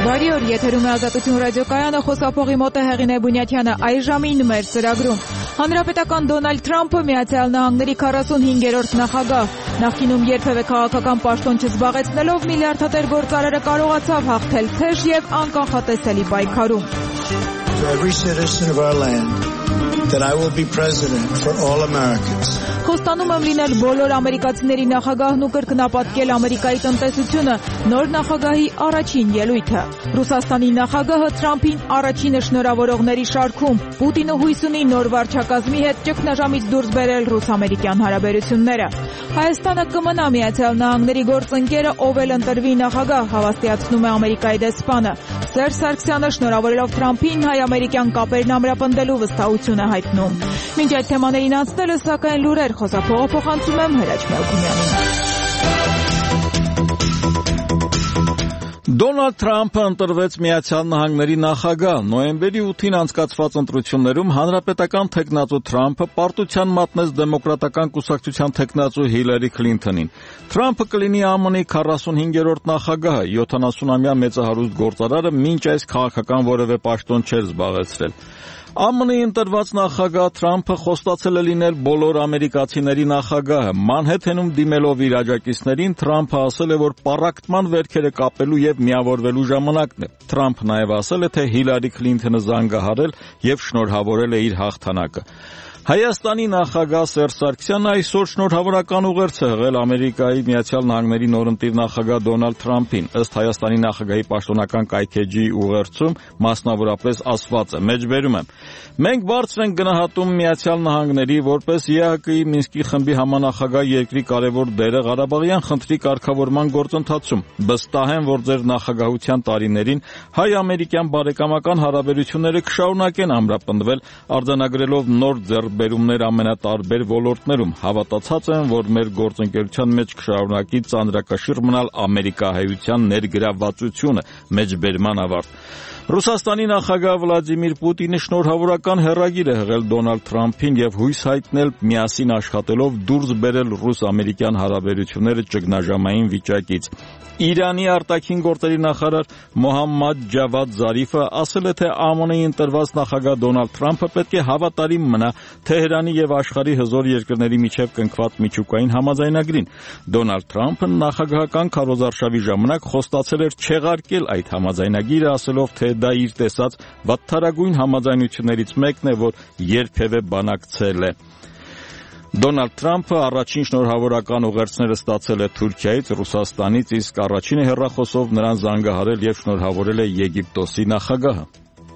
Բարի օր, եթերում է Ազատություն ռադիոկայանը, խոսափողի մոտ է Հեղինե Բունյաթյանը։ Այս ժամին մեր ծրագրում Հանրապետական Դոնալդ Թրամփը Միացյալ Նահանգների 45-րդ նախագահ, նախկինում երբևէ քաղաքական պաշտոն չզբաղեցնելով միլիարդատեր գործարարը կարողացավ հաղթել թեժ եւ անկանխատեսելի պայքարում։ That I will be president for all Americans. Խոստանում եմ լինել բոլոր ամերիկացիների նախագահն ու կրկնապատկել Ամերիկայի տնտեսությունը, նոր նախագահի առաջին ելույթը։ Ռուսաստանի նախագահը Թրամփին առաջինը շնորհավորողների շարքում։ Պուտինը հույս ունի նոր վարչակազմի հետ ճգնաժամից դուրս բերել ռուս-ամերիկյան հարաբերությունները։ Հայաստանը կմնա Միացյալ Նահանգների գործընկերը, ով էլ ընտրվի նախագահ, հավաստիացնում է Ամերիկայի դեսպանը։ Սերժ Սարգսյանը շնորհավորելով Թրամփին հայ-ամերիկյան կապերն ամրապնդելու վստահություն է հայտնում։ Մինչ այդ թեմաներին անցնելը, սակայն լուրեր, խոսափողը փոխանցում եմ Հրաչ Մելքումյանին։ Դոնալդ Թրամփը ընտրվեց Միացյալ Նահանգների նախագահ։ Նոյեմբերի 8-ին անցկացված ընտրություններում հանրապետական թեկնածու Թրամփը պարտության մատնեց դեմոկրատական կուսակցության թեկնածու Հիլարի Քլինթոնին։ Թրամփը կլինի ԱՄՆ-ի 45-րդ նախագահը, 70-ամյա մեծահարուստ գործարարը մինչ այս քաղաքական որևէ պաշտոն չէր զբաղեցրել։ ԱՄՆ-ի ընտրված նախագահ Թրամփը խոստացել է լինել բոլոր ամերիկացիների նախագահը։ Մանհեթենում դիմելով իր աջակիցներին, Թրամփը ասել է, որ պառակտման վերքերը կապելու եւ միավորվելու ժամանակն է։ Թրամփը նաեւ ասել է, թե Հիլարի Քլինթոնը զանգահարել եւ շնորհավորել է իր հաղթանակը։ Հայաստանի նախագահ Սերժ Սարգսյանը այսօր շնորհավորական ուղերձ է հղել Ամերիկայի Միացյալ Նահանգների նորընտիր նախագահ Դոնալդ Թրամփին։ Ըստ Հայաստանի նախագահի պաշտոնական կայքեջի ուղերձում մասնավորապես ասված է. Մեջբերում եմ. Մենք բարձր ենք գնահատում Միացյալ Նահանգների որպես ԵԱՀԿ-ի Մինսկի խմբի համանախագահ երկրի կարևոր դերը Ղարաբաղյան խնդրի կարգավորման գործընթացում։ Վստահ եմ, որ ձեր նախագահության տարիներին հայ-ամերիկյան բարեկամական հարաբերությունները կշարունակեն ամրապնդվել, արձանագրելով նոր ձեռքբերումներ ամենատարբեր ոլորտներում։ Հավատացած եմ, որ մեր գործընկերության մեջ կշարունակի ծանրակշիռ մնալ ամերիկահայության ներգրավվածությունը։ Մեջբերման ավարտ։ Ռուսաստանի նախագահ Վլադիմիր Պուտինը շնորհավորական հեռագիր է հղել Դոնալդ Թրամփին եւ հույս հայտնել միասին աշխատելով դուրս բերել ռուս-ամերիկյան հարաբերությունները ճգնաժամային վիճակից։ Իրանի արտաքին գործերի նախարար Մոհամմադ Ջավադ Զարիֆը ասել է, թե ԱՄՆ-ի ընտրված նախագահ Դոնալդ Թրամփը պետք է հավատարիմ մնա Թեհրանի եւ աշխարհի հզոր երկրների միջև կնքված միջուկային համաձայնագրին։ Դոնալդ Թրամփը նախագահական քարոզարշավի ժամանակ խոստացել էր չեղարկել այդ համաձայնագիրը, ասելով, թե դա իր տեսած վատթարագույն համաձայնություններից մեկն է, որ երբևէ բանակցել է։ Դոնալդ Թրամփը առաջին շնորհավորական ուղերձները ստացել է Թուրքիայից, Ռուսաստանից, իսկ առաջինը հեռախոսով նրան զանգահարել եւ շնորհավորել է Եգիպտոսի նախագահը։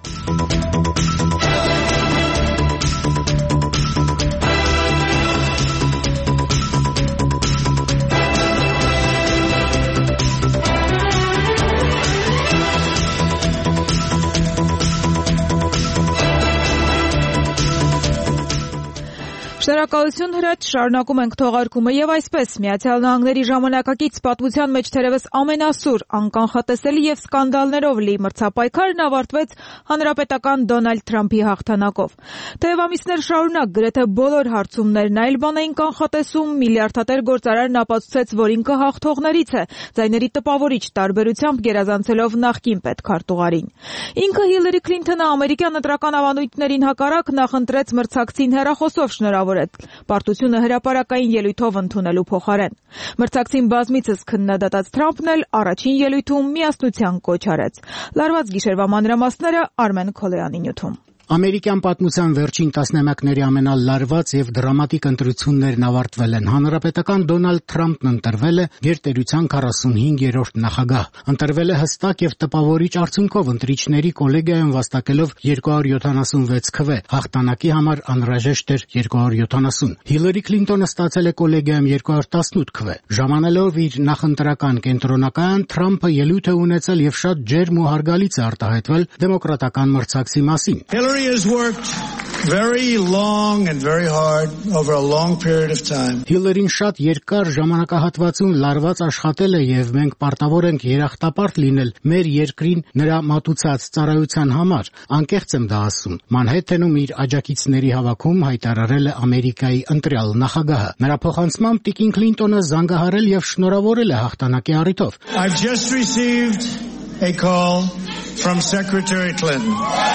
Շնորհակալություն Հրաչ, շարունակում ենք թողարկումը եւ այսպես Միացյալ Նահանգների ժամանակակից պատմության մեջ թերևս ամենասուր, անկանխատեսելի եւ սկանդալներով լի մրցապայքարն ավարտվեց հանրապետական Դոնալդ Թրամփի հաղթանակով։ Թեև ամիսներ շարունակ գրեթե բոլոր հարցումներն այլ բան էին կանխատեսում, միլիարդատեր գործարարն ապացուցեց, որ ինքը հաղթողներից է, ձայների տպավորիչ տարբերությամբ գերազանցելով նախկին պետքարտուղարին։ Ինքը Հիլարի Քլինթոնը ամերիկյան ընտրական ավանդույթներին հակառակ նախընտրեց մրցակցին հեռախոսով շնորհավորել պարտությունը հրապարակային ելույթով ընդունելու փոխարեն։ Մրցակցին բազմիցս քննադատած Թրամփն էլ առաջին ելույթում միասնության կոչ արեց։ Լարված գիշերվա մանրամասները Արմեն Քոլոյանի նյութում։ Ամերիկյան պատմության վերջին տասնամյակների ամենալարված եւ դրամատիկ ընտրություններն ավարտվել են։ Հանրապետական Դոնալդ Թրամփն ընտրվել է գերտերության 45-րդ նախագահ։ Ընտրվել է հստակ եւ տպավորիչ արդյունքով ընտրիչների կոլեգիայում վաստակելով 276 քվե։ Հաղթանակի համար անհրաժեշտ էր 270։ Հիլարի Քլինթոնը ստացել է կոլեգիայում 218 քվե։ Ժամանելով իր նախընտրական կենտրոնակայան, Թրամփը ելույթ է ունեցել եւ շատ ջերմ ու հարգալից է արտահայտվել դեմոկրատական մրցակցի մասին։ Hillary has worked very long and very hard over a long period of time. Hillary-ն շատ երկար ժամանակահատվածում լարված աշխատել է եւ մենք պարտավոր ենք երախտապարտ լինել մեր երկրին նրա մատուցած ծառայության համար։ Անկեղծ եմ դա ասում։ Մանհեթենում իր աջակիցների հավաքում հայտարարել է Ամերիկայի ընտրյալ նախագահը։ Նրա փոխանցմամբ Տիկին Քլինտոնը զանգահարել եւ շնորհավորել է հաղթանակի առիթով։ I've just received a call from Secretary Clinton.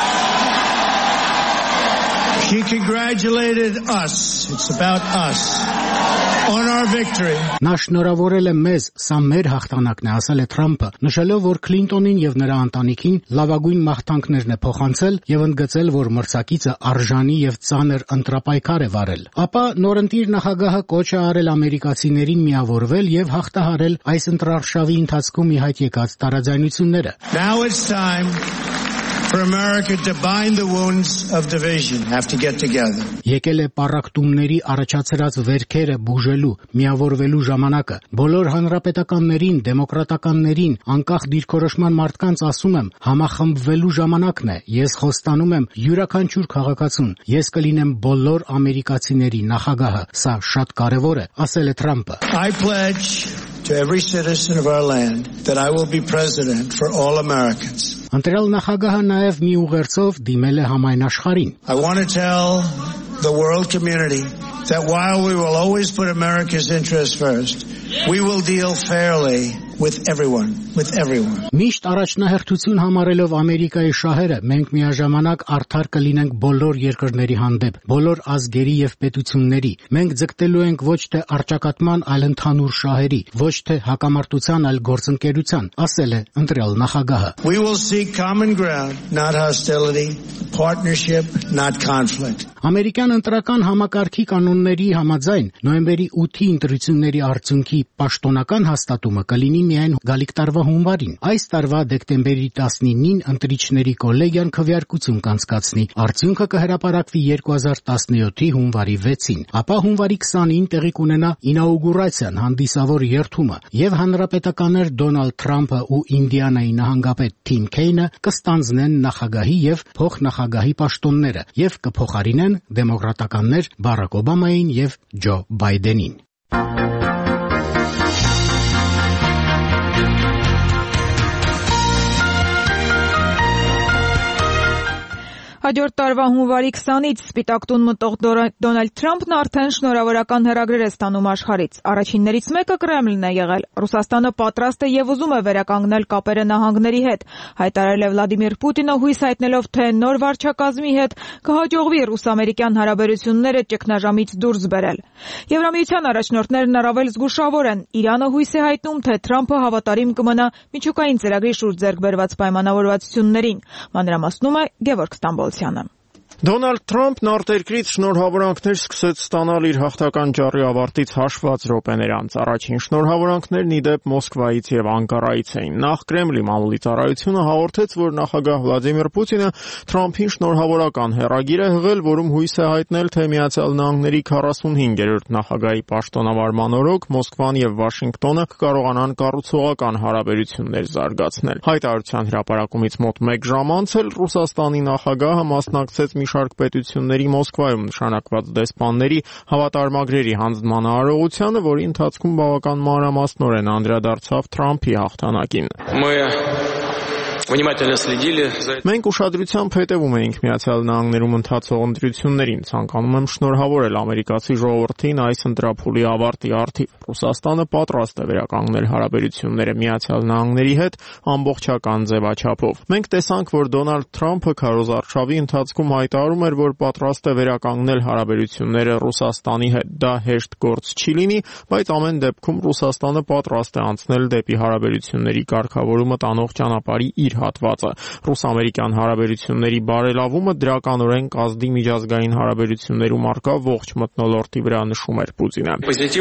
She congratulated us. It's about us. On our victory. Նա շնորհավորել է մեզ, սա մեր հաղթանակն է, ասել է Թրամփը, նշելով, որ Քլինտոնին եւ նրա ընտանիքին լավագույն մաղթանքներն է փոխանցել եւ ընդգծել, որ մրցակիցը արժանի եւ ծանր ընտրապայքար է վարել։ Ապա նորընտիր նախագահը կոչ է արել ամերիկացիներին միավորվել եւ հաղթահարել այս ընտրարշավի ընթացքում ի հայտ եկած տարաձայնությունները։ Now it's time for America to bind the wounds of division, have to get together. Եկել է պառակտումների առաջացրած վերքերը բուժելու, միավորվելու ժամանակը։ Բոլոր հանրապետականներին, դեմոկրատականներին, անկախ դիրքորոշման մարդկանց ասում եմ, համախմբվելու ժամանակն է։ Ես խոստանում եմ յուրաքանչյուր քաղաքացուն, ես կլինեմ բոլոր ամերիկացիների նախագահը։ Սա շատ կարևոր է, ասել է Թրամփը։ I pledge to every citizen of our land that I will be president for all Americans. Ընտրել նախագահը նաև մի ուղերձով դիմել է համայն աշխարհին։ I want to tell the world community that while we will always put America's interests first, we will deal fairly with everyone. Միշտ առաջնահերթություն համարելով Ամերիկայի շահերը, մենք միաժամանակ արդար կլինենք բոլոր երկրների հանդեպ, բոլոր ազգերի եւ պետությունների։ Մենք ձգտելու ենք ոչ թե առճակատման, այլ ընդհանուր շահերի, ոչ թե հակամարտության, այլ գործընկերության, ասել է ընտրյալ նախագահը։ We will seek common ground, not hostility, partnership, not conflict. Ամերիկյան ընտրական համակարգի կանոնների համաձայն նոյեմբերի 8-ի ընտրությունների արդյունքի պաշտոնական հաստատումը կլինի միայն գալիք տարվա հունվարին։ Այս տարվա դեկտեմբերի 19-ին ընտրիչների կոլեգիան քվեարկություն կանցկացնի։ Արդյունքը կհրապարակվի 2017-ի հունվարի 6-ին, ապա հունվարի 20-ին տեղի կունենա ինաուգուրացիան, հանդիսավոր երթումը, եւ հանրապետականներ Դոնալդ Թրամփը ու Ինդիանայի նահանգապետ Թիմ Քեյնը կստանձնեն նախագահի եւ փոխնախագահի պաշտոնները եւ կփոխարինեն դեմոկրատականներ Բարակ Օբամային եւ Ջո Բայդենին։ Հաջորդ տարվա հունվարի 20-ից Սպիտակ տուն մտող Դոնալդ Թրամփն արդեն շնորհավորական հրագրեր է ստանում աշխարհից։ Առաջիններից մեկը Կրեմլին է եղել։ Ռուսաստանը պատրաստ է եւ ուզում է վերականգնել կապերը նահանգների հետ, հայտարարել է Վլադիմիր Պուտինը, հույս հայտնելով, թե նոր վարչակազմի հետ կհաջողվի ռուս-ամերիկյան հարաբերությունները ճգնաժամից դուրս բերել։ Եվրամիության առաջնորդներն առավել զգուշավոր են։ Իրանը հույս է հայտնում, թե Թրամփը հավատարիմ կմնա միջուկային ծրագրի շուրջ ձեռք բերված պայմանավորվածություններին։ Մանրամասնում է Գևորգ Ստամբոլցյանը։ Դոնալդ Թրամփն արտերկրից շնորհավորանքներ սկսեց ստանալ իր հաղթական ճառի ավարտից հաշված րոպեներ անց։ Առաջին շնորհավորանքներն ի դեպ Մոսկվայից եւ Անկարայից էին։ Նախ Կրեմլի մամուլի ծառայությունը հաղորդեց, որ նախագահ Վլադիմիր Պուտինը Թրամփին շնորհավորական հեռագիր է հղել, որում հույս է հայտնել, թե Միացյալ Նահանգների 45-րդ նախագահի պաշտոնավարման օրոք Մոսկվան եւ Վաշինգտոնը կկարողանան կառուցողական հարաբերություններ զարգացնել։ Հայտարարության հրապարակումից մոտ 1 ժամ անց էլ Ռուսաստանի նախագահը մասնակցեց մի շարք պետությունների Մոսկվայում նշանակված դեսպանների հավատարմագրերի հանձնման արարողությանը, որի ընթացքում բավական մանրամասնորեն անդրադարձավ Թրամփի հաղթանակին։ Մենք ուշադրությամբ հետևում էինք Միացյալ Նահանգներում ընթացող ընտրություններին, ցանկանում եմ շնորհավորել ամերիկացի ժողովրդին այս ընտրափուլի ավարտի առթիվ։ Ռուսաստանը պատրաստ է վերականգնել հարաբերությունները Միացյալ Նահանգների հետ ամբողջական ձևաչափով։ Մենք տեսանք, որ Դոնալդ Թրամփը քարոզարշավի ընթացքում հայտարարում էր, որ պատրաստ է վերականգնել հարաբերությունները Ռուսաստանի հետ։ Դա հեշտ գործ չի լինի, բայց ամեն դեպքում Ռուսաստանը պատրաստ է անցնել դեպի հարաբերությունների կարգավորումը տանող ճանապարհի իր հատվածը։ Ռուս-ամերիկյան հարաբերությունների բարելավումը դրականորեն կազդի միջազգային հարաբերություններում առկա ողջ մթնոլորտի վրա, նշում էր Պուտինը։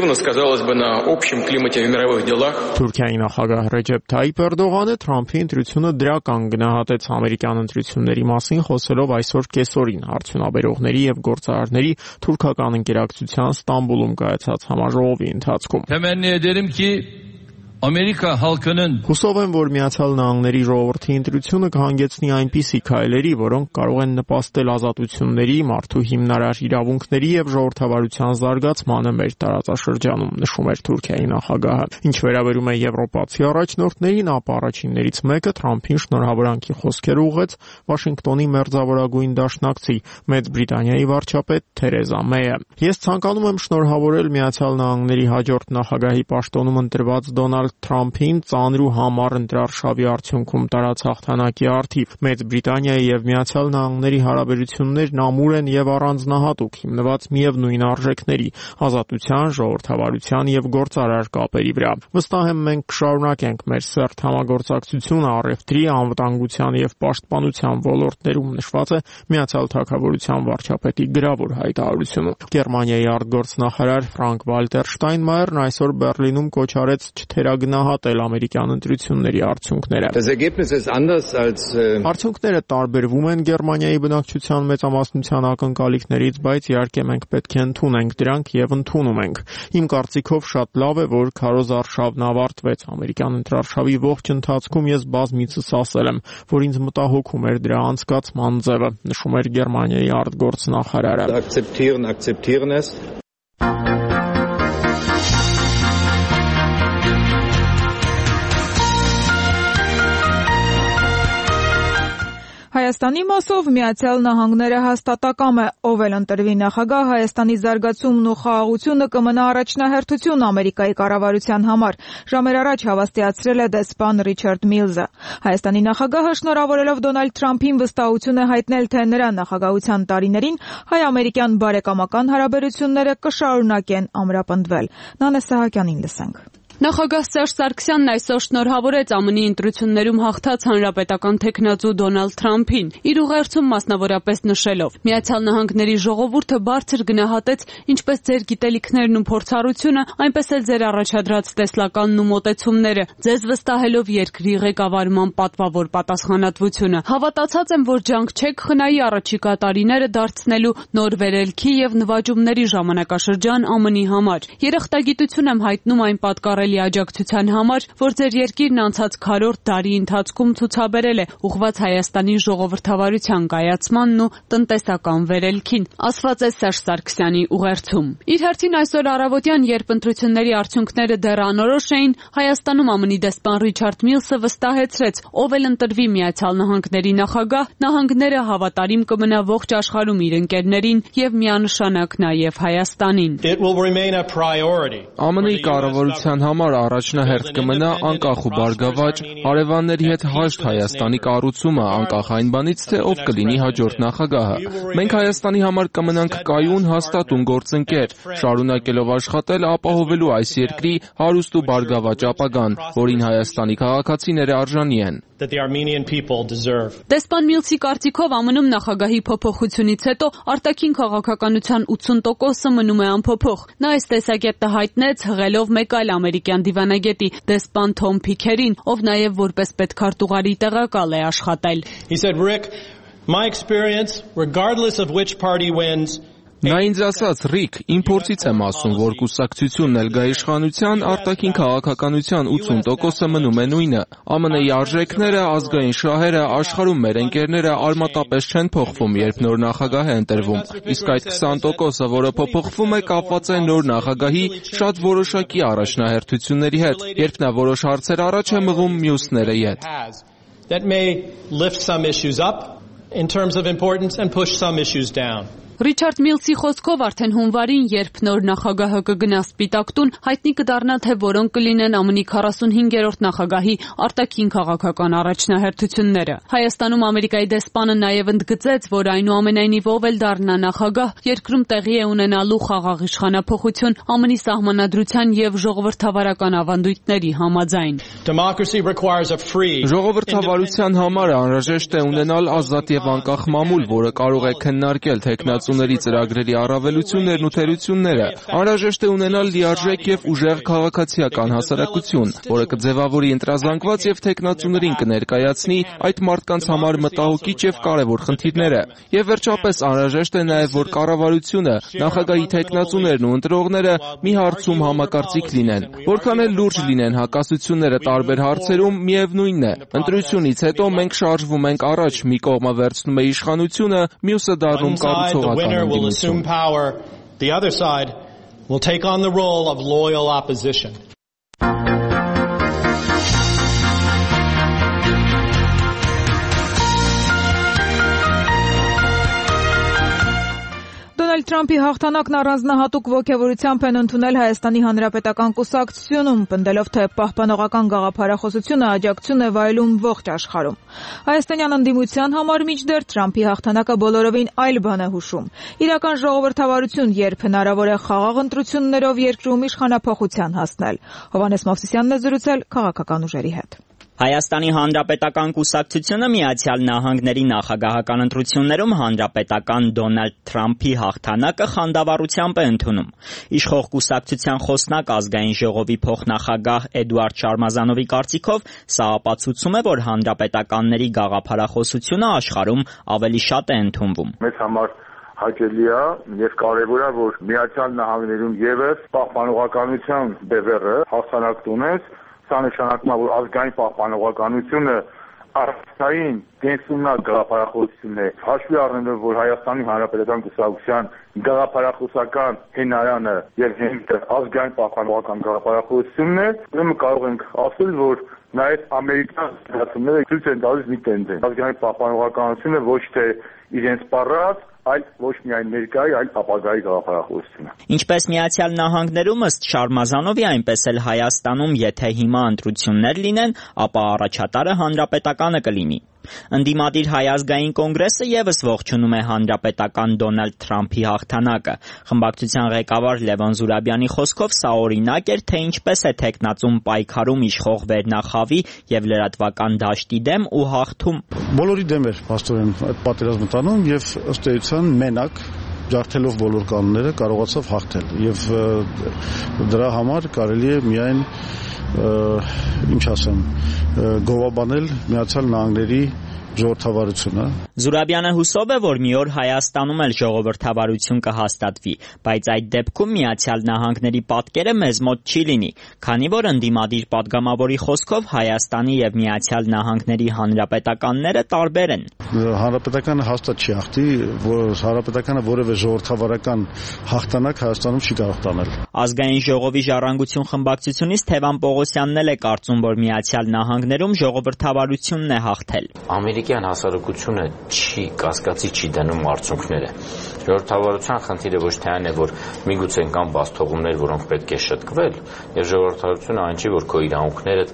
Թուրքիայի նախագահ Ռեջեփ Թայիփ Էրդողանը Թրամփի ընտրությունը դրական գնահատեց ամերիկյան ընտրությունների մասին, խոսելով այսօր կեսօրին արդյունաբերողների եւ գործարարների թուրքական ընկերակցության Ստամբուլում կայացած համաժողովի ընթացքում։ Temenni ederim ki Amerika halkının Հուսով եմ, որ Միացյալ Նահանգների ժողովրդի ընտրությունը կհանգեցնի այնպիսի քայլերի, որոնք կարող են նպաստել ազատությունների, մարդու հիմնարար իրավունքների եւ ժողովրդավարության զարգացմանը մեր տարածաշրջանում, նշում էր Թուրքիայի նախագահը։ Ինչ վերաբերում է եվրոպացի առաջնորդներին, ապա առաջիններից մեկը Թրամփին շնորհավորանքի խոսքեր ուղղեց Վաշինգտոնի մերձավորագույն դաշնակցի Մեծ Բրիտանիայի վարչապետ Թերեզա Մեյը։ Ես ցանկանում եմ շնորհավորել Միացյալ Նահանգների հաջորդ նախագահի պաշտոնում ընտրված Դոնալդ Դոնալդ Թրամփին ծանր ու համառ ընտրարշավի արդյունքում տարած հաղթանակի առթիվ։ Մեծ Բրիտանիայի եւ Միացյալ Նահանգների հարաբերություններն ամուր են եւ առանձնահատուկ, հիմնված միևնույն արժեքների՝ ազատության, ժողովրդավարության եւ գործարար կապերի վրա։ Վստահ եմ, մենք կշարունակենք մեր սերտ համագործակցությունը առևտրի, անվտանգության եւ պաշտպանության ոլորտներում, նշված է Միացյալ Թագավորության վարչապետի գրավոր հայտարարությունը։ Գերմանիայի արտգործնախարար Ֆրանկ Վալտեր Շտայնմայերն այսօր Բեռլինում կոչ արեց չթերագնահատել ամերիկյան ընտրությունների արդյունքները։ Արդյունքները տարբերվում են Գերմանիայի բնակչության մեծամասնության ակնկալիքներից, բայց իհարկե մենք պետք է ընդունենք դրանք եւ ընդունում ենք։ Իմ կարծիքով շատ լավ է, որ քարոզարշավն ավարտվեց։ Ամերիկյան ընտրարշավի ողջ ընթացքում ես բազմիցս ասել եմ, որ ինձ մտահոգում էր դրա անցկացման ձևը, նշում էր Գերմանիայի արտգործնախարարը։ Akzeptieren es. Հայաստանի մասով Միացյալ Նահանգները հաստատակամ է, ով էլ ընտրվի նախագահ, Հայաստանի զարգացումն ու խաղաղությունը կմնա առաջնահերթություն Ամերիկայի կառավարության համար, ժամեր առաջ հավաստիացրել է դեսպան Ռիչարդ Միլզը։ Հայաստանի նախագահը շնորհավորելով Դոնալդ Թրամփին վստահություն է հայտնել, թե նրա նախագահության տարիներին հայ-ամերիկյան բարեկամական հարաբերությունները կշարունակեն ամրապնդվել։ Նանե Սահակյանին լսենք։ Նախագահ Սերժ Սարգսյանն այսօր շնորհավորեց ԱՄՆ-ի ընտրություններում հաղթած հանրապետական թեկնածու Դոնալդ Թրամփին, իր ուղերձում մասնավորապես նշելով. Միացյալ Նահանգների ժողովուրդը բարձր գնահատեց ինչպես ձեր գիտելիքներն ու փորձառությունը, այնպես էլ ձեր առաջադրած տեսլականն ու մոտեցումները, ձեզ վստահելով երկրի ղեկավարման պատվավոր պատասխանատվությունը։ Հավատացած եմ, որ ջանք չեք խնայի առաջիկա տարիները դարձնելու նոր վերելքի եւ նվաճումների ժամանակաշրջան ԱՄՆ-ի համար։ Երախտագիտություն եմ հայտնում այն պատկառելի աջակցության համար, որ ձեր երկիրն անցած քառորդ դարի ընթացքում ցուցաբերել է ուղղված Հայաստանի ժողովրդավարության կայացմանն ու տնտեսական վերելքին, ասված է Սերժ Սարգսյանի ուղերձում։ Իր հերթին այսօր առավոտյան, երբ ընտրությունների արդյունքները դեռ անորոշ էին, Հայաստանում ԱՄՆ-ի դեսպան Ռիչարդ Միլսը վստահեցրեց, ով էլ ընտրվի Միացյալ Նահանգների նախագահ, նահանգները հավատարիմ կմնա ողջ աշխարհում իր ընկերներին եւ միանշանակ նաեւ Հայաստանին։ ԱՄՆ-ի կառավարության համար առաջնահերթ կմնա անկախ ու բարգավաճ հարևանների հետ հաշտ Հայաստանի կառուցումը, անկախ այն բանից, թե ով կլինի հաջորդ նախագահը։ Մենք Հայաստանի համար կմնանք կայուն, հաստատուն գործընկեր, շարունակելով աշխատել ապահովելու այս երկրի հարուստ ու բարգավաճ ապագան, որին Հայաստանի քաղաքացիները արժանի են։ Դեսպան Միլսի կարծիքով ԱՄՆ-ում նախագահի փոփոխությունից հետո արտաքին քաղաքականության 80%-ը մնում է անփոփոխ։ Նա այս տեսակետը հայտնեց հղելով մեկ այլ ամերիկյան դիվանագետի, դեսպան Թոմ Փիքերին, ով նաև որպես պետքարտուղարի տեղակալ է աշխատել։ Նա ինձ ասաց. «Ռիկ, իմ փորձից եմ ասում, որ կուսակցությունն էլ գա իշխանության, արտաքին քաղաքականության 80%-ը մնում է նույնը։ ԱՄՆ-ի արժեքները, ազգային շահերը, աշխարհում մեր ընկերները արմատապես չեն փոխվում, երբ նոր նախագահ է ընտրվում։ Իսկ այդ 20%-ը, որը փոփոխվում է, կապված է նոր նախագահի շատ որոշակի առաջնահերթությունների հետ, երբ նա որոշ հարցեր առաջ է մղում, մյուսները ետ»։ Ռիչարդ Միլսի խոսքով արդեն հունվարին, երբ նոր նախագահը կգնա Սպիտակ տուն, հայտնի կդառնա, թե որոնք կլինեն ԱՄՆ-ի 45-րդ նախագահի արտաքին քաղաքական առաջնահերթությունները։ Հայաստանում Ամերիկայի դեսպանը նաև ընդգծեց, որ այնուամենայնիվ ով էլ դառնա նախագահ, երկրում տեղի է ունենալու խաղաղ իշխանափոխություն ԱՄՆ-ի սահմանադրության եւ ժողովրդավարական ավանդույթների համաձայն։ Ժողովրդավարության համար անհրաժեշտ է ունենալ ազատ եւ անկախ մամուլ, որը կարող է քննարկել թեկնածուների ծրագրերի առավելություններն ու թերությունները։ Անհրաժեշտ է ունենալ լիարժեք եւ ուժեղ քաղաքացիական հասարակություն, որը կձևավորի ընտրազանգված եւ թեկնածուներին կներկայացնի այդ մարդկանց համար մտահոգիչ եւ կարեւոր խնդիրները։ Եվ վերջապես անհրաժեշտ է նաեւ, որ կառավարությունը, նախագահի թեկնածուներն ու ընտրողները մի հարցում համակարծիք լինեն։ Որքան էլ լուրջ լինեն հակասությունները տարբեր հարցերում, միևնույնն է, ընտրությունից հետո մենք շարժվում ենք առաջ, մի կողմը վերցնում է իշխանությունը, մյուսը դառնում կառուցողական ընդդիմություն։ Դոնալդ Դոնալդ Թրամփի հաղթանակն առանձնահատուկ ոգևորությամբ են ընդունել Հայաստանի Հանրապետական կուսակցությունում, պնդելով, թե պահպանողական գաղափարախոսությունը աջակցություն է վայելում ողջ աշխարհում։ Հայաստանյան ընդդիմության համար մինչդեռ Թրամփի հաղթանակը բոլորովին այլ բան է հուշում։ Իրական ժողովրդավարություն, երբ հնարավոր է խաղաղ ընտրություններով երկրում իշխանափոխության հասնել։ Հովհաննես Մովսիսյանն է զրուցել քաղաքական ուժերի հետ։ Հայաստանի Հանրապետական կուսակցությունը Միացյալ Նահանգների նախագահական ընտրություններում հանրապետական Դոնալդ Թրամփի հաղթանակը խանդավառությամբ է ընդունում։ Իշխող կուսակցության խոսնակ ազգային ժողովի փոխնախագահ Էդուարդ Շարմազանովի կարծիքով սա ապացուցում է, որ հանրապետականների գաղափարախոսությունը աշխարհում ավելի շատ է ընդունվում։ Մեզ համար հաճելի է եւ կարեւոր է, որ Միացյալ Նահանգներում եւս պահպանողականության բևեռը հասարակ տունես։ Սա նշանակում է, որ ազգային պահպանողականությունը առանցքային կենսունակ գաղափարախոսություն է։ Հաշվի առնելով, որ Հայաստանի Հանրապետական կուսակցության գաղափարախոսական հենարանը եւ հենքը ազգային պահպանողական գաղափարախոսությունն է, ուրեմն կարող ենք ասել, որ նաեւ ամերիկյան դասումները ցույց են տալիս մի տենդենս։ Ազգային պահպանողականությունը ոչ թե իրենց պարած, այլ ոչ միայն ներկայի, այլ ապագայի գաղափարախոսությունը։ Ինչպես Միացյալ Նահանգներում ըստ Շարմազանովի, այնպես էլ Հայաստանում, եթե հիմա ընտրություններ լինեն, ապա առաջատարը հանրապետականը կլինի։ Ընդդիմադիր Հայ ազգային կոնգրեսը եւս ողջունում է հանրապետական Դոնալդ Թրամփի հաղթանակը։ Խմբակցության ղեկավար Լևոն Զուրաբյանի խոսքով սա օրինակ էր, թե ինչպես է թեկնածուն պայքարում իշխող վերնախավի եւ լրատվական դաշտի դեմ ու հաղթում։ Բոլորի դեմ էր աստորեն այդ պատերազմը տանում եւ ըստ էության մենակ ջարդելով բոլոր կանոնները կարողացավ հաղթել եւ դրա համար կարելի է միայն ինչ ասեմ գովաբանել Միացյալ Նահանգների ժողովրդավարությունը։ Զուրաբյանը հուսով է, որ մի օր Հայաստանում էլ ժողովրդավարություն կհաստատվի, բայց այդ դեպքում Միացյալ Նահանգների պատկերը մեզ մոտ չի լինի, քանի որ ընդդիմադիր падգամավորի խոսքով Հայաստանի եւ Միացյալ Նահանգների հանրապետականները տարբեր են։ Հանրապետականը հաստատ չի հաղթի, հանրապետականը որևէ ժողովրդավարական հաղթանակ Հայաստանում չի կարող տանել։ Ազգային ժողովի ժառանգություն խմբակցությունից Թևան Պողոսյանն էլ է կարծում, որ Միացյալ Նահանգներում ժողովրդավարությունն է հաղթել։ Ամերիկյան հասարակությունը կասկածի չի դնում արդյունքները։ Ժողովրդավարության խնդիրը ոչ թե այն է, որ միգուցե կան բացթողումներ, որոնք պետք է շտկվել, եւ ժողովրդավարությունը այն չի, որ քո իրավունքները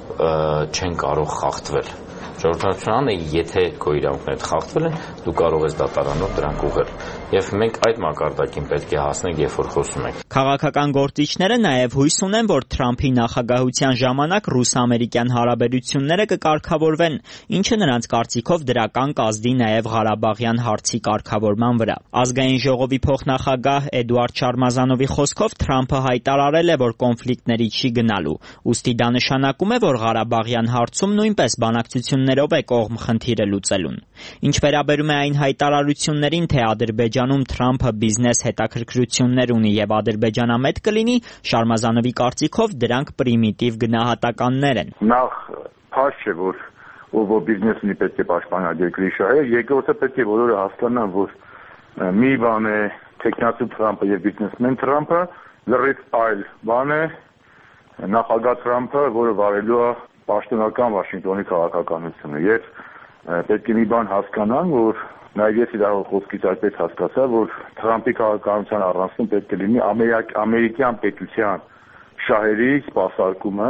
չեն կարող խախտվել։ Ժողովրդավարությունը, եթե քո իրավունքները խախտվել են, դու կարող ես դատարանով դրանք ուղղել։ Եվ մենք այդ մակարդակին պետք է հասնենք, երբ որ խոսում ենք։ Քաղաքական գործիչները նաև հույս ունեն, որ Թրամփի նախագահության ժամանակ ռուս-ամերիկյան հարաբերությունները կկարգավորվեն, ինչը նրանց կարծիքով դրական կազդի նաև Ղարաբաղյան հարցի կարգավորման վրա։ Ազգային ժողովի փոխնախագահ Էդուարդ Շարմազանովի խոսքով Թրամփը հայտարարել է, որ կոնֆլիկտների չի գնալու, ուստի դա նշանակում է, որ Ղարաբաղյան հարցում նույնպես բանակցություններով է կողմ խնդիրը լուծելուն։ Ինչ վերաբերում է այն հայտարարություններին, թե Ադրբեջանում Թրամփը բիզնես հետաքրքրություններ ունի եւ ադրբեջանամետ կլինի, Շարմազանովի կարծիքով դրանք պրիմիտիվ գնահատականներ են։ Նախ փաստ չէ, որ բիզնես ունի պետք է պաշտպանել երկրի շահերը, երկրորդը պետք է բոլորը հասկանան, որ մի բան է տեխնացու Թրամփը եւ բիզնեսմեն Թրամփը, լրիվ այլ բան է նախագահ Թրամփը, որը վարելու է պաշտոնական Վաշինգտոնի քաղաքականությունը եւ պետք է մի բան հասկանան, որ նաև ես իրար խոսքից այդպես հասկացա, որ Թրամփի քաղաքականության առանցքում պետք է լինի ամերիկյան պետության շահերի սպասարկումը։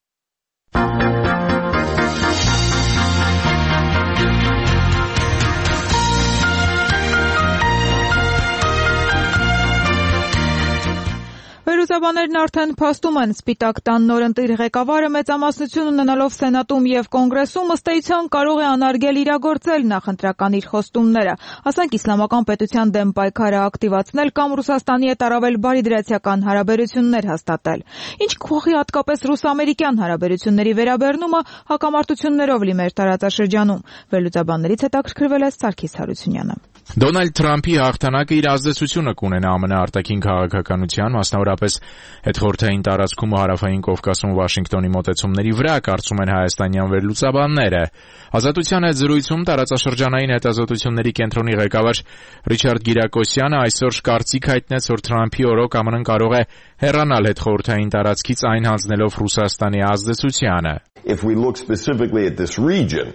Վերլուծաբաններն արդեն փաստում են, Սպիտակ տան նորընտիր ղեկավարը մեծամասնություն ունենալով Սենատում եւ Կոնգրեսում ըստ էության կարող է անարգել իրագործել նախընտրական իր խոստումները, ասենք իսլամական պետության դեմ պայքարը ակտիվացնել կամ Ռուսաստանի հետ առավել բարիդրացիական հարաբերություններ հաստատել։ Ինչ կողի հատկապես ռուս-ամերիկյան հարաբերությունների վերաբերնումը հակամարտություններով լի մեր տարածաշրջանում։ Վերլուծաբաններից հետաքրքրվել է Սարգիս Հարությունյանը։ Դոնալդ Թրամփի հաղթանակը իր ազդեցությունը կունենա ԱՄՆ արտաքին քաղաքականության, մասնավորապես հետխորհրդային տարածքում ու հարավային Կովկասում Վաշինգտոնի մոտեցումների վրա, կարծում են հայաստանյան վերլուծաբանները։ Ազատության հետ զրույցում տարածաշրջանային հետազոտությունների կենտրոնի ղեկավար Ռիչարդ Գիրակոսյանը այսօր կարծիք հայտնեց, որ Թրամփի օրոք ԱՄՆ-ն կարող է հեռանալ հետխորհրդային տարածքից, այն հանձնելով Ռուսաստանի ազդեցությանը. If we look specifically at this region,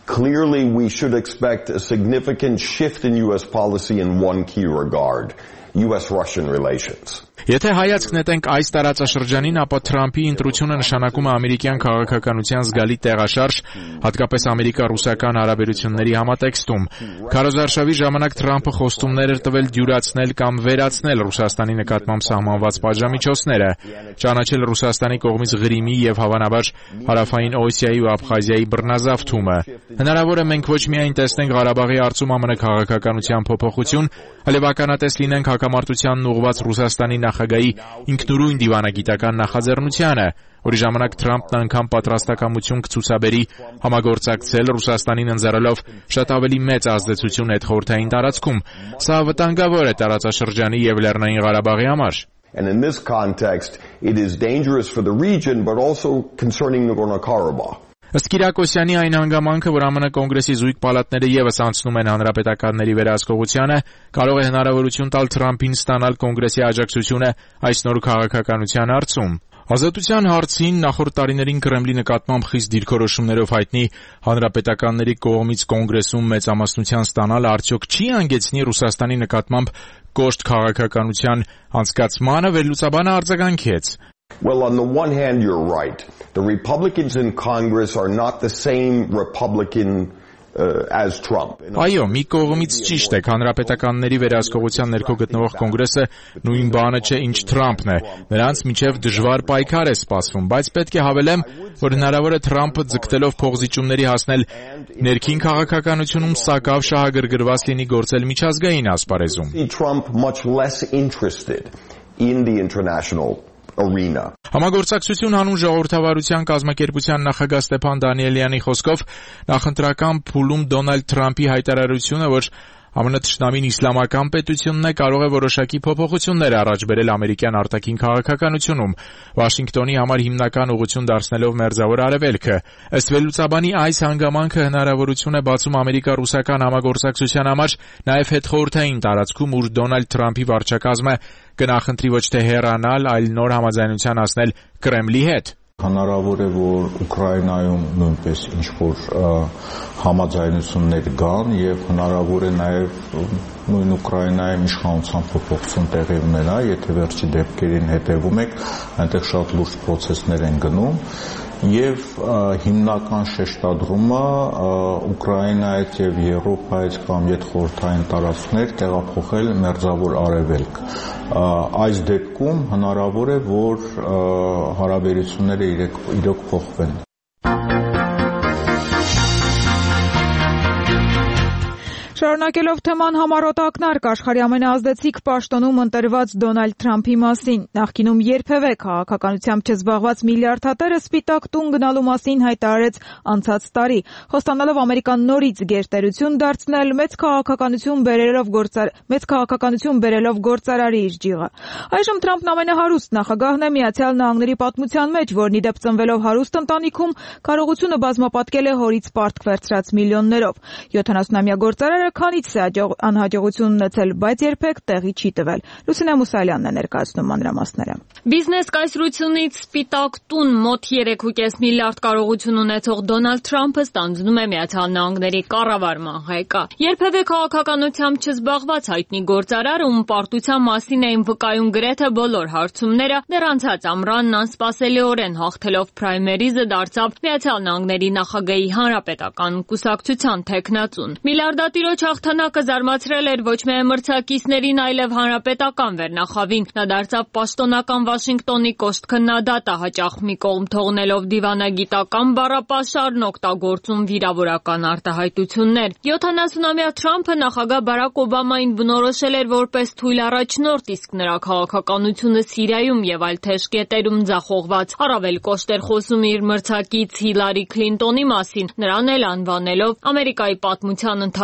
Clearly, we should expect a significant shift in U.S. policy in one key regard, U.S.-Russian relations. Եթե հայացք նետենք այս տարածաշրջանին, ապա Թրամփի ընտրությունը նշանակում է ամերիկյան քաղաքականության զգալի տեղաշարժ, հատկապես ամերիկա-ռուսական հարաբերությունների համատեքստում։ Քարոզարշավի ժամանակ Թրամփը խոստումներ էր տվել դյուրացնել կամ վերացնել Ռուսաստանի նկատմամբ սահմանված պատժամիջոցները, ճանաչել Ռուսաստանի կողմից Ղրիմի եւ հավանաբար Հարավային Օսիայի ու Աբխազիայի բռնազավթումը։ Հնարավոր է մենք ոչ միայն տեսնենք Ղարաբաղի հարցում ԱՄՆ քաղաքականության փոփոխություն, այլև ականատես լինենք հակամարտությանն ուղղված Ռուսաստանի նախագահի ինքնուրույն դիվանագիտական նախաձեռնությանը, որի ժամանակ Թրամփն անգամ պատրաստակամություն կցուցաբերի համագործակցել Ռուսաստանին ընձեռելով շատ ավելի մեծ ազդեցություն հետխորհրդային տարածքում։ Սա վտանգավոր է տարածաշրջանի եւ Լեռնային Ղարաբաղի համար։ And in this context, it is dangerous for the region, but also concerning Nagorno-Karabakh. Ըստ Կիրակոսյանի այն հանգամանքը, որ ԱՄՆ կոնգրեսի զույգ պալատները եւս անցնում են հանրապետականների վերահսկողությանը, կարող է հնարավորություն տալ Թրամփին ստանալ կոնգրեսի աջակցությունը այս նոր քաղաքականության հարցում։ Ազատության հարցին նախորդ տարիներին Կրեմլի նկատմամբ խիստ դիրքորոշումներով հայտնի հանրապետականների կողմից կոնգրեսում մեծամասնության ստանալ արդյոք չի հանգեցնի Ռուսաստանի նկատմամբ կոշտ քաղաքականության անցկացմանը, վերլուծաբանը արձագանքեց. Well, on the one hand, you're right. The Republicans in Congress are not the same Republican as Trump. Այո, մի կողմից ճիշտ է, հանրապետականների վերահսկողության ներքո գտնվող կոնգրեսը նույն բանը չէ, ինչ Թրամփն է։ Նրանց միջև դժվար պայքար է սպասվում, բայց պետք է հավելեմ, որ հնարավոր է Թրամփը ձգտելով փոխզիջումների հասնել ներքին քաղաքականությունում սակավ շահագրգռված լինի գործել միջազգային ասպարեզում։ Trump much less interested in the international arena. Համագործակցություն հանուն ժողովրդավարության կազմակերպության նախագահ Ստեփան Դանիելյանի խոսքով նախընտրական փուլում Դոնալդ Թրամփի հայտարարությունը, որ ԱՄՆ թշնամին իսլամական պետությունն է, կարող է որոշակի փոփոխություններ առաջ բերել ամերիկյան արտաքին քաղաքականությունում, Վաշինգտոնի համար հիմնական ուղղություն դարձնելով Մերձավոր Արևելքը։ Ըստ վերլուծաբանի այս հանգամանքը հնարավորություն է բացում ամերիկա-ռուսական համագործակցության համար նաև հետխորհրդային տարածքում, ուր Դոնալդ Թրամփի վարչակազմը կնախընտրի ոչ թե հեռանալ, այլ նոր համաձայնության հասնել Կրեմլի հետ։ Հնարավոր է, որ Ուկրաինայում նույնպես ինչ-որ համաձայնություններ կան եւ հնարավոր է նաեւ նույն Ուկրաինայում իշխանության փոփոխություն տեղի ունենա, եթե վերջի դեպքերին հետևում եք, այնտեղ շատ լուրջ process-ներ են գնում եւ հիմնական շեշտադրումը Ուկրաինայից եւ Եվրոպայից կամ յետխորհրդային տարածքներ տեղափոխել Մերձավոր Արևելք։ Այս դեպքում հնարավոր է, որ հարաբերությունները իրոք փոխվեն։ Շարունակելով թեման համառոտ ակնարկ աշխարհի ամենաազդեցիկ պաշտոնում ընտրված Դոնալդ Թրամփի մասին, նախկինում երբևէ քաղաքականությամբ չզբաղված միլիարդատերը Սպիտակ տուն գնալու մասին հայտարարեց անցած տարի, խոստանալով Ամերիկան նորից գերտերություն դարձնել մեծ քաղաքականություն բերելով գործարարի իր ջիղը։ Այժմ Թրամփն ամենահարուստ նախագահն է Միացյալ Նահանգների պատմության մեջ, որն ի դեպ ծնվելով հարուստ ընտանիքում կարողությունը բազմապատկել է հորից պարտք վերցրած միլիոններով։ 70-ամյա գործարարը քանից է անհաջողություն ունեցել, բայց երբեք տեղի չի տվել։ Լուսինե Մուսալյանն է ներկայացնում մանրամասները։ Բիզնես կայսրությունից Սպիտակ տուն մոտ 3.5 միլիարդ կարողություն ունեցող Դոնալդ Թրամփը ստանձնում է Միացյալ Նահանգների կառավարման ղեկը։ Երբևէ քաղաքականությամբ չզբաղված հայտնի գործարարը, ում պարտության մասին էին վկայում գրեթե բոլոր հարցումները, դեռ անցած ամռանն անսպասելիորեն հաղթելով պրայմերիզը դարձավ Միացյալ Նահանգների նախագահի հանրապետական կուսակցության թեկնածուն։ Միլիարդատիրոջ հաղթանակը զարմացրել էր ոչ միայն մրցակիցներին, այլև հանրապետական վերնախավին։ Նա դարձավ պաշտոնական Վաշինգտոնի կոշտ քննադատը, հաճախ մի կողմ թողնելով դիվանագիտական բառապաշարն օգտագործում վիրավորական արտահայտություններ։ 70-ամյա Թրամփը նախագահ Բարակ Օբամային բնորոշել էր որպես թույլ առաջնորդ, իսկ նրա քաղաքականությունը Սիրիայում եւ այլ թեժ կետերում ձախողված։ Առավել կոշտ էր խոսում իր մրցակից Հիլարի Քլինտոնի մասին, նրան էլ անվանելով Ամերիկայի պատմության ընթացքում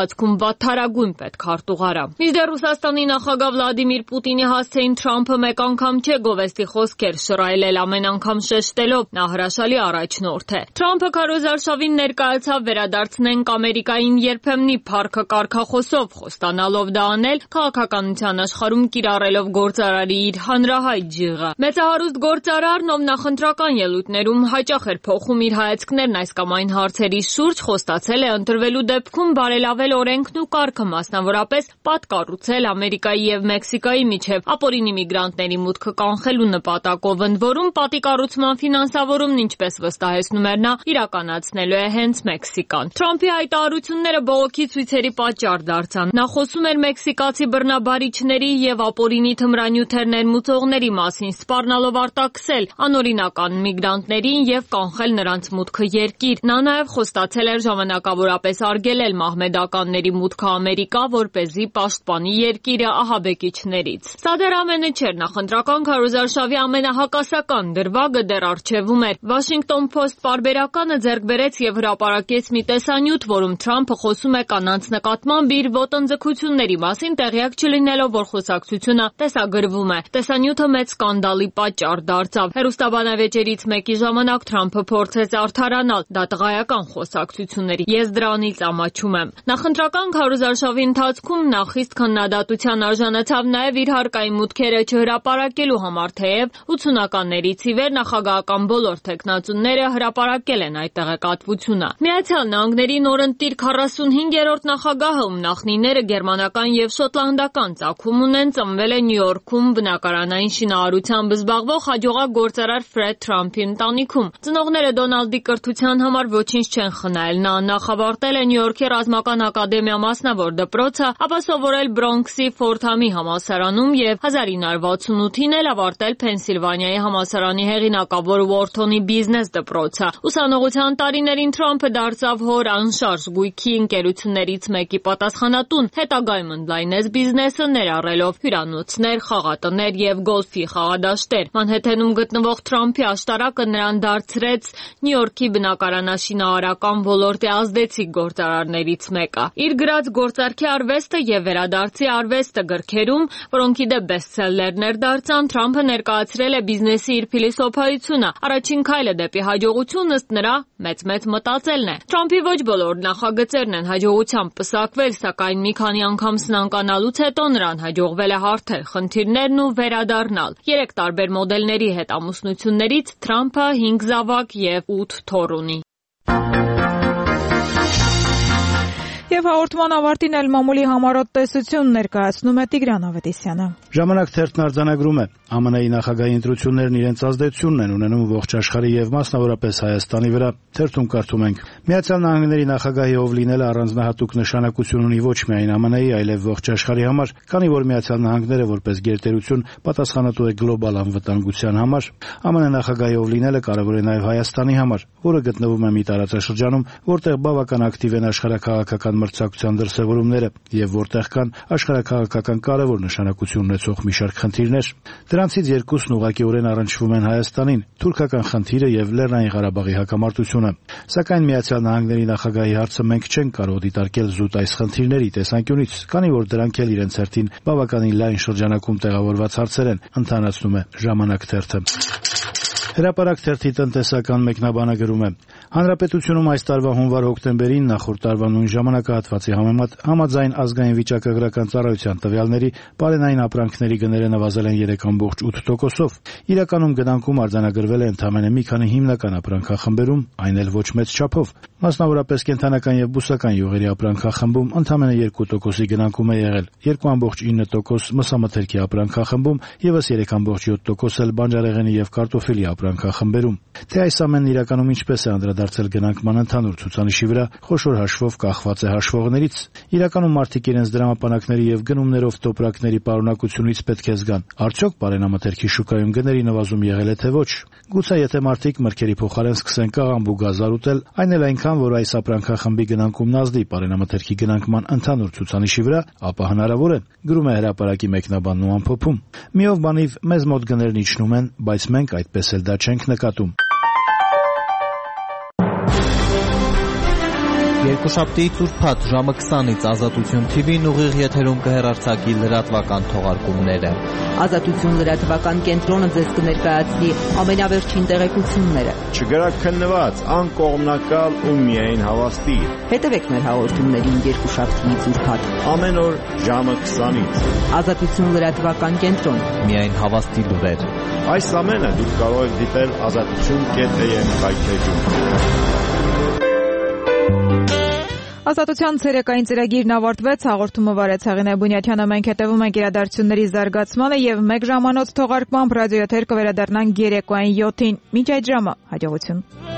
թարագույն պետքարտուղարը։ Մինչդեռ Ռուսաստանի նախագահ Վլադիմիր Պուտինի հասցեին Թրամփը մեկ անգամ չէ գովեստի խոսքեր շռայլել, ամեն անգամ շեշտելով նա հրաշալի առաջնորդ է։ Թրամփը քարոզարշավին ներկայացավ վերադարձնենք Ամերիկային երբեմնի փառքը կարգախոսով, խոստանալով դա անել քաղաքականության աշխարհում կիրառելով գործարարի իր հանրահայտ ջիղը։ Մեծահարուստ գործարարն, ով նախընտրական ելույթներում հաճախ էր փոխում իր հայացքներն այս կամ այն հարցերի շուրջ, խոստացել է ընտրվելու դեպքում բարելավել օրենքն ու կարգը, մասնավորապես պատկառուցել Ամերիկայի եւ Մեքսիկայի միջև ապօրինի միգրանտների մուտքը կանխելու նպատակով, ընդ որում պատի կառուցման ֆինանսավորումն, ինչպես վստահեցնում էր նա, իրականացնելու է հենց Մեքսիկան։ Թրամփի հայտարարությունները բողոքի ցույցերի պատճառ դարձան։ Նա խոսում էր մեքսիկացի բռնաբարիչների եւ ապօրինի թմրանյութեր ներմուծողների մասին, սպառնալով արտաքսել անօրինական միգրանտներին եւ կանխել նրանց մուտքը երկիր։ Նա նաեւ խոստացել էր ժամանակավորապես արգելել մահմեդականների մուտքը Ամերիկա, որպեսզի պաշտպանի երկիրը ահաբեկիչներից։ Սա դեռ ամենը չէր, նախընտրական քարոզարշավի ամենահակասական դրվագը դեռ առջևում էր։ Washington Post պարբերականը ձեռք բերեց եւ հրապարակեց մի տեսանյութ, որում Թրամփը խոսում է կանանց նկատմամբ իր ոտնձգությունների մասին, տեղյակ չլինելով, որ խոսակցությունը տեսագրվում է։ Տեսանյութը մեծ սկանդալի պատճառ դարձավ։ Հեռուստաբանավեճերից մեկի ժամանակ Թրամփը փորձեց արդարանալ, դա տղայական խոսակցությունների։ Ես դրանից ամաչում եմ։ Նախընտրական քարոզարշավի ընթացքում նա խիստ քննադատության արժանացավ նաև իր հարկային մուտքերը չհրապարակելու համար, թեև 80-ականներից ի վեր նախագահական բոլոր թեկնածուները հրապարակել են այդ տեղեկատվությունը։ Միացյալ Նահանգների նորընտիր 45-րդ նախագահը, ում նախնիները գերմանական եւ շոտլանդական ծագում ունեն, ծնվել է Նյու Յորքում բնակարանային շինարարությամբ զբաղվող հաջողակ գործարար Ֆրեդ Թրամփի ընտանիքում։ Ծնողները Դոնալդի կրթության համար ոչինչ չեն խնայել։ Նա նախավարտել է Նյու Յորքի ռազմական ակադեմիա մասնավոր դպրոցը, ապա սովորել Բրոնքսի Ֆորդհամի համալսարանում եւ 1968-ին էլ ավարտել Փենսիլվանիայի համալսարանի հեղինակավոր Ուորթոնի բիզնես դպրոցը։ Ուսանողության տարիներին Թրամփը դարձավ հոր անշարժ գույքի ընկերություններից մեկի պատասխանատուն, հետագայում ընդլայնեց բիզնեսը, ներառելով հյուրանոցներ, խաղատներ եւ գոլֆի խաղադաշտեր։ Մանհեթենում գտնվող Թրամփի աշտարակը նրան դարձրեց Նյու Յորքի բնակարանաշինարարական ոլորտի ազդեցիկ գործարարներից մեկը։ Իր գրած «Գործարքի արվեստը» եւ «Վերադարձի արվեստը» գրքերում, որոնք ի դեպ բեսթսելլերներ դարձան, Թրամփը ներկայացրել է բիզնեսի իր փիլիսոփայությունը։ Առաջին քայլը դեպի հաջողություն ըստ նրա մեծ մտածելն է։ Թրամփի ոչ բոլոր նախագծերն են հաջողությամբ պսակվել, սակայն մի քանի անգամ սնանկանալուց հետո նրան հաջողվել է հարթել խնդիրներն ու վերադառնալ։ 3 տարբեր մոդելների հետ ամուսնություններից Թրամփը 5 զավակ եւ 8 թոռ ունի։ Եվ հաղորդման ավարտին էլ մամուլի համառոտ տեսություն ներկայացնում է Տիգրան Ավետիսյանը։ Ժամանակ թերթն արձանագրում է. ԱՄՆ-ի նախագահի ընտրություններն իրենց ազդեցությունն են ունենում ողջ աշխարհի եւ մասնավորապես Հայաստանի վրա։ Թերթում կարդում ենք. Միացյալ Նահանգների նախագահի ով լինելը առանձնահատուկ նշանակություն ունի ոչ միայն ԱՄՆ-ի, այլև ողջ աշխարհի համար, քանի որ Միացյալ Նահանգները որպես գերտերություն պատասխանատու է գլոբալ անվտանգության համար։ ԱՄՆ նախագահի ով լինելը կարևոր է նաեւ Հայաստանի համար, որը գտնվում է մի տարածաշրջանում, որտեղ բավական ակտիվ են աշխարհաքաղաքական մրցակցության դրսևորումները եւ որտեղ կան աշխարհաքաղաքական կարևոր նշանակություն ունեցող մի շարք խնդիրներ։ Դրանցից երկուսն ուղղակիորեն առնչվում են Հայաստանին՝ թուրքական խնդիրը եւ Լեռնային Ղարաբաղի հակամարտությունը։ Սակայն Միացյալ Նահանգների նախագահի հարցը մենք չենք կարող դիտարկել զուտ այս խնդիրների տեսանկյունից, քանի որ դրանք էլ իրենց հերթին բավականին լայն շրջանակում տեղավորված հարցեր են, ընդհանրացնում է Ժամանակ թերթը։ Հրապարակ թերթի տնտեսական մեկնաբանը գրում է. Հանրապետությունում այս տարվա հունվար-հոկտեմբերին նախորդ տարվա նույն ժամանակահատվածի համաձայն ազգային վիճակագրական ծառայության տվյալների բարենային ապրանքների գները նվազել են 3.8%-ով։ Իրականում գնանկում արձանագրվել է ընդամենը մի քանի հիմնական ապրանքախմբերում, այն էլ ոչ մեծ չափով։ Մասնավորապես կենդանական եւ բուսական յուղերի ապրանքախմբում ընդամենը 2%-ի գնանկում է եղել, 2.9% մսամթերքի ապրանքախմբում, եւս 3.7% էլ բանջարեղենի եւ կարտոֆիլի ապրանքախմբերում։ Թե այս ամենն իրականում ինչպես է անդրադարձել գնանկման ընդհանուր ցուցանիշի վրա, խոշոր հաշվով կախված է հաշվողներից։ Իրականում մարդիկ իրենց դրամապանակների եւ գնումներով տոպրակների պարունակությունից պետք է զգան։ Արդյոք բարենամթերքի շուկայում գների նվազում եղել է թե ոչ։ Գուցե եթե մարդիկ մրգերի փոխարեն սկսեն կաղամբ ու գազար ուտել, այն էլ այնքան, որ այս ապրանքախմբի գնանկումն ազդի բարենամթերքի գնանկման ընդհանուր ցուցանիշի վրա, ապա հնարավոր է, գրում է հրապարակի մեկնաբանն ու ամփոփում։ Միով բանիվ մեզ մոտ գներն իջնում են, բայց մենք այդպես էլ դա չենք նկատում։ Երկուշաբթիից ուրբաթ ժամը 20-ից Ազատություն TV-ն ուղիղ եթերում կհեռարձակի լրատվական թողարկումները։ Ազատություն լրատվական կենտրոնը ձեզ կներկայացնի ամենավերջին տեղեկությունները։ Չգրաքննված, անկողմնակալ ու միայն հավաստի։ Հետևեք մեր հաղորդումներին երկուշաբթիից ուրբաթ ամեն օր ժամը 20-ից։ Ազատություն լրատվական կենտրոն։ Միայն հավաստի լուրեր։ Այս ամենը դուք կարող եք դիտել azatutun.am հայթեջում։ Ազատության ցերեկային ծրագիրն ավարտվեց, հաղորդումը վարեց Հեղինե Բունյաթյանը, մենք հետևում ենք իրադարձությունների զարգացմանը եւ 1 ժամանոց թողարկմամբ ռադիոեթեր կվերադառնանք երեկոյան 7-ին։ Մինչ այդ ժամը հաջողություն։